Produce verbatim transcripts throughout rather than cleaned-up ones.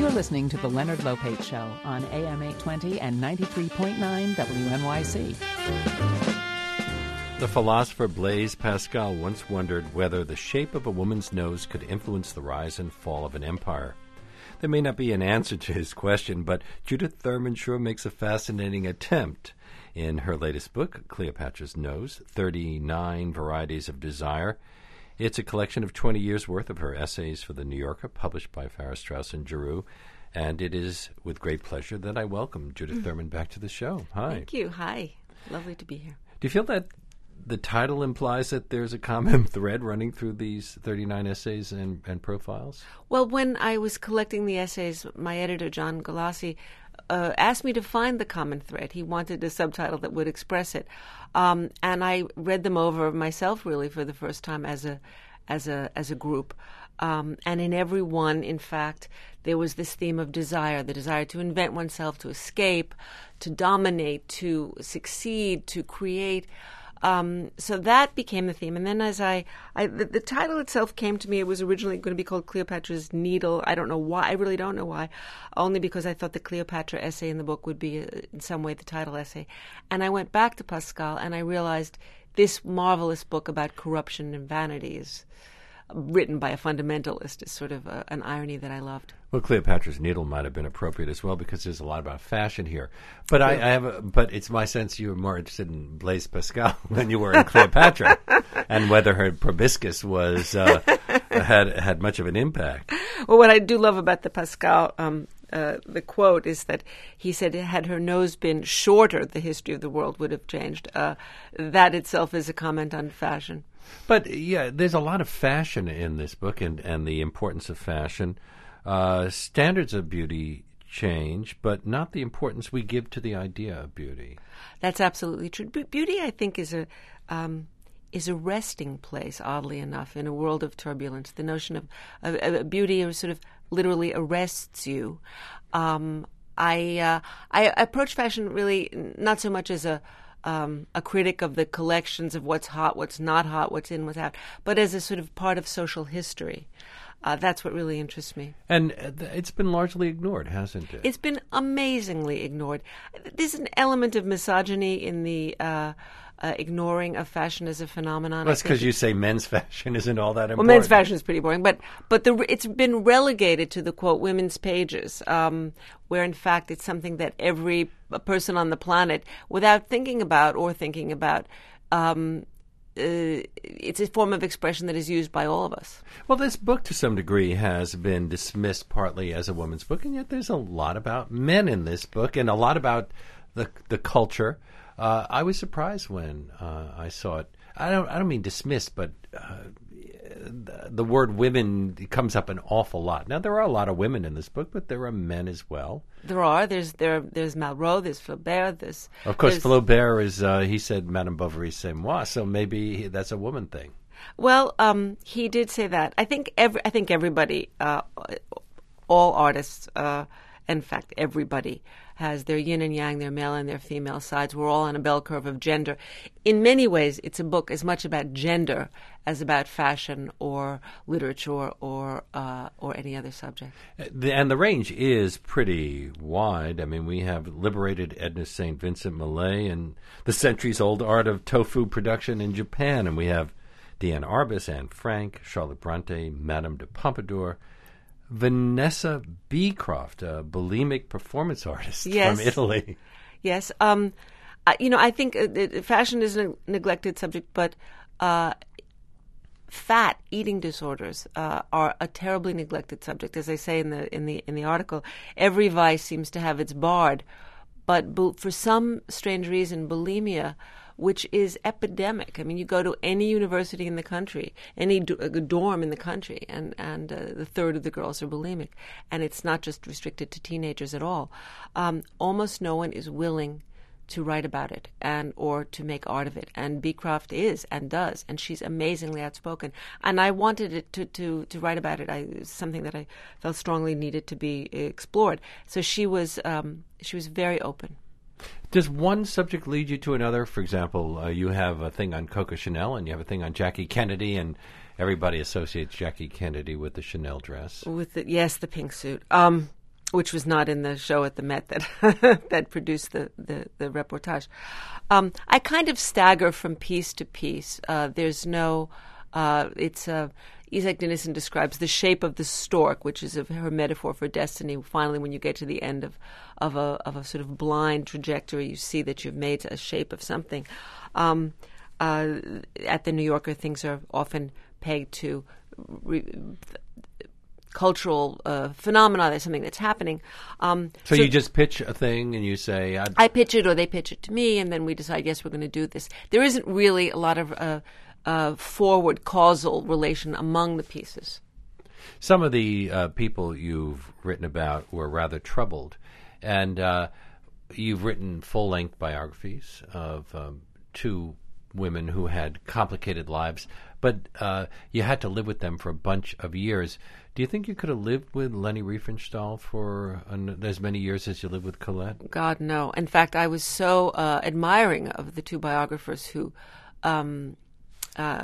You're listening to The Leonard Lopate Show on A M eight twenty and ninety-three point nine W N Y C. The philosopher Blaise Pascal once wondered whether the shape of a woman's nose could influence the rise and fall of an empire. There may not be an answer to his question, but Judith Thurman sure makes a fascinating attempt. In her latest book, Cleopatra's Nose, thirty-nine Varieties of Desire, it's a collection of twenty years' worth of her essays for The New Yorker, published by Farrar, Straus and Giroux. And it is with great pleasure that I welcome Judith mm. Thurman back to the show. Hi. Thank you. Hi. Lovely to be here. Do you feel that the title implies that there's a common thread running through these thirty-nine essays and, and profiles? Well, when I was collecting the essays, my editor, John Galassi, uh, asked me to find the common thread. He wanted a subtitle that would express it. Um, and I read them over myself, really, for the first time as a as a, as a group. Um, and in every one, in fact, there was this theme of desire, the desire to invent oneself, to escape, to dominate, to succeed, to create. Um, so that became the theme. And then as I, I the, the title itself came to me, it was originally going to be called Cleopatra's Needle. I don't know why. I really don't know why. Only because I thought the Cleopatra essay in the book would be, uh, in some way, the title essay. And I went back to Pascal and I realized this marvelous book about corruption and vanity is written by a fundamentalist is sort of a, an irony that I loved. Well, Cleopatra's Needle might have been appropriate as well because there's a lot about fashion here. But I, I have, a, but it's my sense you were more interested in Blaise Pascal than you were in Cleopatra, and whether her proboscis was uh, had had much of an impact. Well, what I do love about the Pascal, um, uh, the quote is that he said, "Had her nose been shorter, the history of the world would have changed." Uh, that itself is a comment on fashion. But, yeah, there's a lot of fashion in this book and, and the importance of fashion. Uh, standards of beauty change, but not the importance we give to the idea of beauty. That's absolutely true. Be- beauty, I think, is a um, is a resting place, oddly enough, in a world of turbulence. The notion of, of, of beauty sort of literally arrests you. Um, I, uh, I approach fashion really not so much as a Um, a critic of the collections of what's hot, what's not hot, what's in, what's out, but as a sort of part of social history. Uh, that's what really interests me. And uh, it's been largely ignored, hasn't it? It's been amazingly ignored. There's an element of misogyny in the uh, uh, ignoring of fashion as a phenomenon. Well, that's because you say men's fashion isn't all that important. Well, men's fashion is pretty boring, but but the, it's been relegated to the, quote, women's pages, um, where, in fact, it's something that every person on the planet, without thinking about or thinking about, um, uh, it's a form of expression that is used by all of us. Well, this book, to some degree, has been dismissed partly as a woman's book, and yet there's a lot about men in this book and a lot about the the culture. Uh, I was surprised when uh, I saw it. I don't. I don't mean dismissed, but uh, the, the word "women" comes up an awful lot. Now, there are a lot of women in this book, but there are men as well. There are. There's there. There's Malraux. There's Flaubert. There's of course there's, Flaubert is. Uh, he said Madame Bovary c'est moi, so maybe that's a woman thing. Well, um, he did say that. I think every. I think everybody, uh, all artists, uh, in fact, everybody has their yin and yang, their male and their female sides. We're all on a bell curve of gender. In many ways, it's a book as much about gender as about fashion or literature or uh, or any other subject. The, and the range is pretty wide. I mean, we have liberated Edna Saint Vincent Millay and the centuries-old art of tofu production in Japan, and we have Diane Arbus, Anne Frank, Charlotte Bronte, Madame de Pompadour, Vanessa Beecroft, a bulimic performance artist yes. from Italy. Yes. Um, uh, you know, I think uh, fashion is a neglected subject, but uh, fat eating disorders uh, are a terribly neglected subject. As I say in the in the in the article, every vice seems to have its bard, but bu- for some strange reason, bulimia, which is epidemic. I mean, you go to any university in the country, any do- uh, dorm in the country, and, and uh, the third of the girls are bulimic. And it's not just restricted to teenagers at all. Um, almost no one is willing to write about it and or to make art of it. And Beecroft is and does, and she's amazingly outspoken. And I wanted it to, to, to write about it. I, it was something that I felt strongly needed to be explored. So she was um, she was very open. Does one subject lead you to another? For example, uh, you have a thing on Coco Chanel and you have a thing on Jackie Kennedy, and everybody associates Jackie Kennedy with the Chanel dress. With the, yes, the pink suit. Um, which was not in the show at the Met that that produced the, the, the reportage. Um, I kind of stagger from piece to piece. Uh, there's no, uh, it's a, Isak Dinesen describes the shape of the stork, which is a, her metaphor for destiny. Finally, when you get to the end of, of, a, of a sort of blind trajectory, you see that you've made a shape of something. Um, uh, at the New Yorker, things are often pegged to re- cultural uh, phenomena. There's something that's happening. Um, so, so you just pitch a thing and you say... I'd... I pitch it or they pitch it to me, and then we decide, yes, we're going to do this. There isn't really a lot of... Uh, Uh, forward causal relation among the pieces. Some of the uh, people you've written about were rather troubled, and uh, you've written full-length biographies of um, two women who had complicated lives, but uh, you had to live with them for a bunch of years. Do you think you could have lived with Leni Riefenstahl for an, as many years as you lived with Colette? God, no. In fact, I was so uh, admiring of the two biographers who... Um, Uh,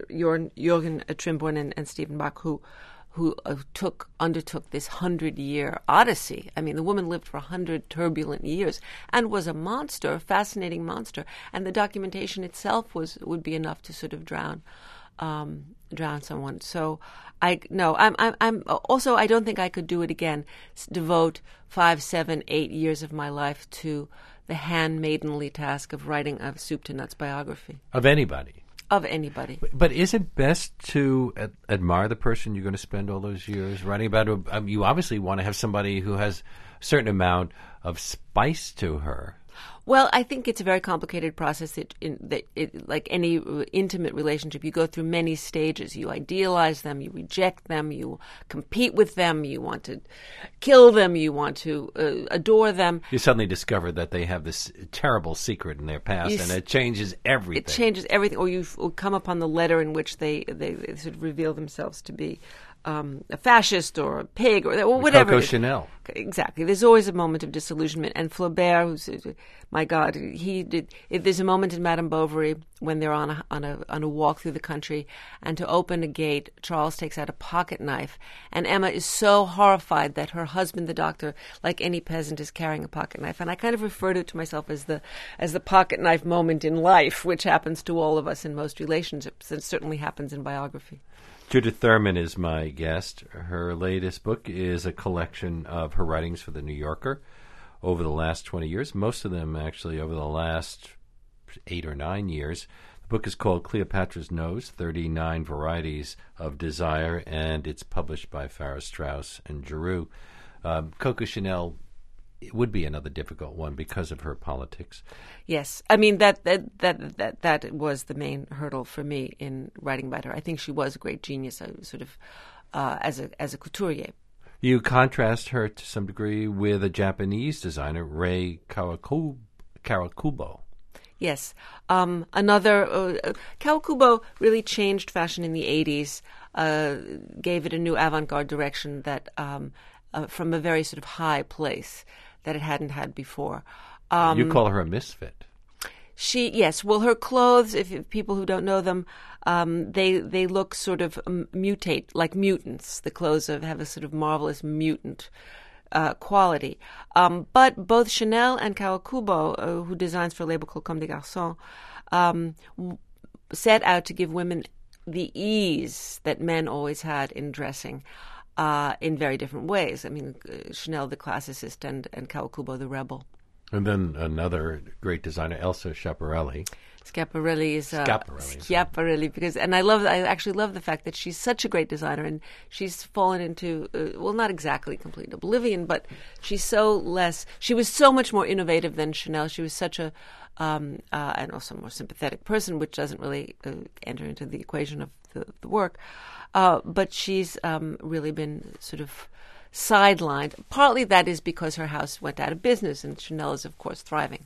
Jürgen Trimborn and, and Stephen Bach, who who uh, took undertook this hundred-year odyssey. I mean, the woman lived for a hundred turbulent years and was a monster, a fascinating monster. And the documentation itself was would be enough to sort of drown um, drown someone. So, I no, I'm I'm I'm also I don't think I could do it again. Devote five, seven, eight years of my life to the handmaidenly task of writing a soup to nuts biography of anybody. Of anybody. But is it best to ad- admire the person you're going to spend all those years writing about? Um, you obviously want to have somebody who has a certain amount of spice to her. Well, I think it's a very complicated process. That, in, that it, like any intimate relationship, you go through many stages. You idealize them, you reject them, you compete with them, you want to kill them, you want to uh, adore them. You suddenly discover that they have this terrible secret in their past, you and it changes everything. It changes everything. Or you come upon the letter in which they, they, they sort of reveal themselves to be Um, a fascist or a pig or, or whatever. Coco Chanel. Exactly. There's always a moment of disillusionment. And Flaubert, who's, my God, he did. If there's a moment in Madame Bovary when they're on a, on a on a walk through the country, and to open a gate, Charles takes out a pocket knife, and Emma is so horrified that her husband, the doctor, like any peasant, is carrying a pocket knife. And I kind of refer to it to myself as the as the pocket knife moment in life, which happens to all of us in most relationships, and certainly happens in biography. Judith Thurman is my guest. Her latest book is a collection of her writings for The New Yorker over the last twenty years, most of them actually over the last eight or nine years. The book is called Cleopatra's Nose, thirty-nine Varieties of Desire, and it's published by Farrar, Straus and Giroux. Um, Coco Chanel, it would be another difficult one because of her politics. Yes. I mean, that that, that that that was the main hurdle for me in writing about her. I think she was a great genius, uh, sort of uh, as a as a couturier. You contrast her to some degree with a Japanese designer, Rei Kawakubo. Kawakubo. Yes. Um, another, uh, Kawakubo really changed fashion in the eighties, uh, gave it a new avant-garde direction that um, uh, from a very sort of high place that it hadn't had before. Um, you call her a misfit. She, yes. Well, her clothes, if, if people who don't know them, um, they they look sort of um, mutate, like mutants. The clothes have, have a sort of marvelous mutant uh, quality. Um, but both Chanel and Kawakubo, uh, who designs for a label called Comme des Garçons, um, w- set out to give women the ease that men always had in dressing. Uh, in very different ways. I mean, uh, Chanel, the classicist, and, and Kawakubo, the rebel. And then another great designer, Elsa Schiaparelli. Schiaparelli is uh, Schiaparelli. Schiaparelli because, and I love, I actually love the fact that she's such a great designer, and she's fallen into, uh, well, not exactly complete oblivion, but she's so less. She was so much more innovative than Chanel. She was such a, um, uh, and also more sympathetic person, which doesn't really uh, enter into the equation of the, the work. Uh, but she's um, really been sort of sidelined. Partly that is because her house went out of business, and Chanel is, of course, thriving.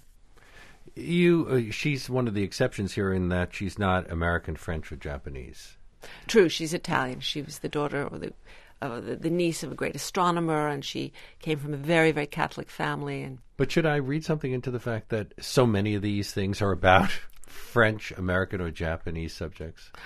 You, uh, she's one of the exceptions here in that she's not American, French, or Japanese. True, she's Italian. She was the daughter or the, uh, the the niece of a great astronomer, and she came from a very, very Catholic family. And but should I read something into the fact that so many of these things are about French, American, or Japanese subjects?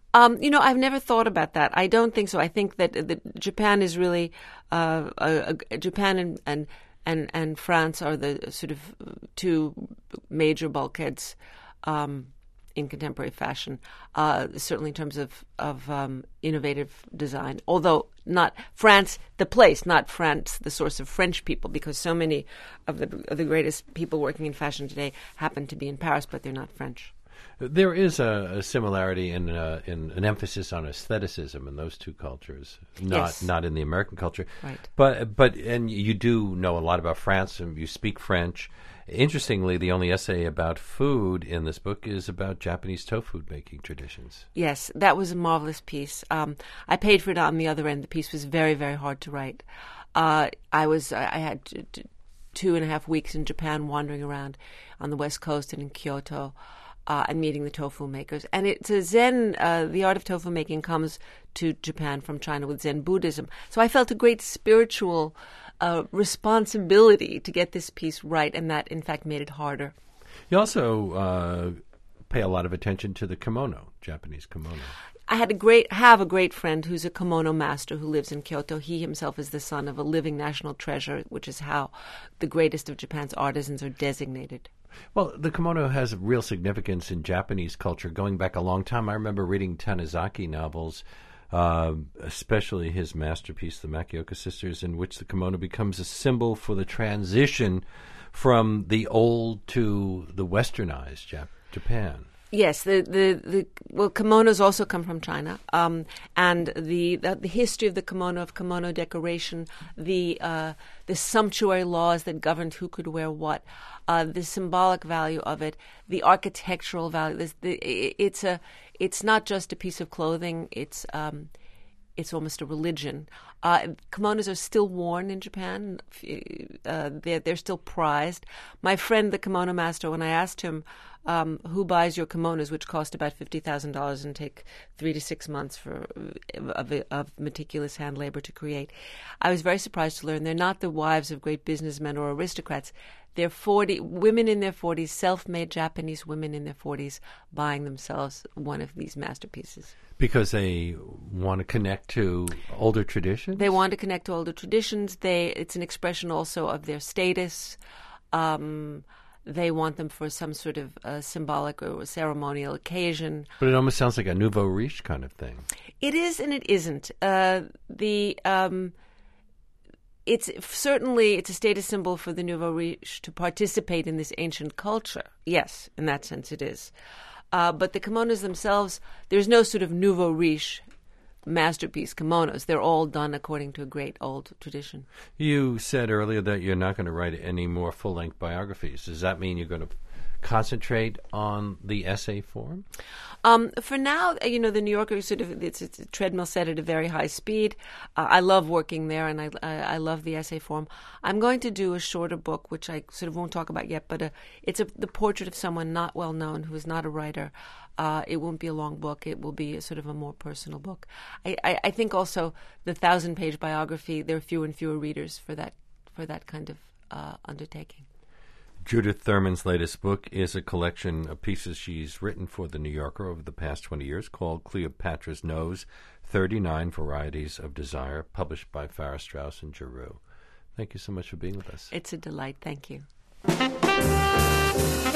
Um, you know, I've never thought about that. I don't think so. I think that, that Japan is really uh, a, a, Japan and, and and and France are the sort of two major bulkheads um, in contemporary fashion. Uh, certainly in terms of of um, innovative design. Although not France, the place, not France, the source of French people, because so many of the of the greatest people working in fashion today happen to be in Paris, but they're not French. There is a, a similarity in, uh, in an emphasis on aestheticism in those two cultures, not Yes. not in the American culture. Right. But but and you do know a lot about France, and you speak French. Interestingly, the only essay about food in this book is about Japanese tofu making traditions. Yes, that was a marvelous piece. Um, I paid for it on the other end. The piece was very, very hard to write. Uh, I was I had t- t- two and a half weeks in Japan, wandering around on the West Coast and in Kyoto. Uh, and meeting the tofu makers. And it's a Zen, uh, the art of tofu making comes to Japan from China with Zen Buddhism. So I felt a great spiritual uh, responsibility to get this piece right, and that, in fact, made it harder. You also uh, pay a lot of attention to the kimono, Japanese kimono. I had a great, have a great friend who's a kimono master who lives in Kyoto. He himself is the son of a living national treasure, which is how the greatest of Japan's artisans are designated. Well, the kimono has real significance in Japanese culture going back a long time. I remember reading Tanizaki novels, uh, especially his masterpiece, The Makioka Sisters, in which the kimono becomes a symbol for the transition from the old to the westernized Jap- Japan. Yes, the, the, the well, kimonos also come from China, um, and the, the the history of the kimono, of kimono decoration, the uh, the sumptuary laws that governed who could wear what, uh, the symbolic value of it, the architectural value. This, the, it's a it's not just a piece of clothing. It's um, it's almost a religion. Uh, kimonos are still worn in Japan. Uh, they're, they're still prized. My friend, the kimono master, when I asked him um, who buys your kimonos, which cost about fifty thousand dollars and take three to six months for of, of meticulous hand labor to create, I was very surprised to learn they're not the wives of great businessmen or aristocrats. They're forty women in their forties, self-made Japanese women in their forties, buying themselves one of these masterpieces. Because they want to connect to older traditions? They want to connect to older traditions. They it's an expression also of their status. Um, they want them for some sort of uh, symbolic or ceremonial occasion. But it almost sounds like a nouveau riche kind of thing. It is and it isn't. Uh, the um, it's certainly it's a status symbol for the nouveau riche to participate in this ancient culture. Yes, in that sense it is. Uh, but the kimonos themselves, there's no sort of nouveau riche masterpiece kimonos. They're all done according to a great old tradition. You said earlier that you're not going to write any more full-length biographies. Does that mean you're going to concentrate on the essay form? Um, for now, you know, the New Yorker sort of it's, it's a treadmill set at a very high speed. Uh, I love working there, and I, I I love the essay form. I'm going to do a shorter book, which I sort of won't talk about yet, but uh, it's a, the portrait of someone not well known who is not a writer. Uh, it won't be a long book. It will be a sort of a more personal book. I, I, I think also the thousand-page biography, there are fewer and fewer readers for that for that kind of uh, undertaking. Judith Thurman's latest book is a collection of pieces she's written for The New Yorker over the past twenty years called Cleopatra's Nose, thirty-nine Varieties of Desire, published by Farrar, Straus and Giroux. Thank you so much for being with us. It's a delight. Thank you.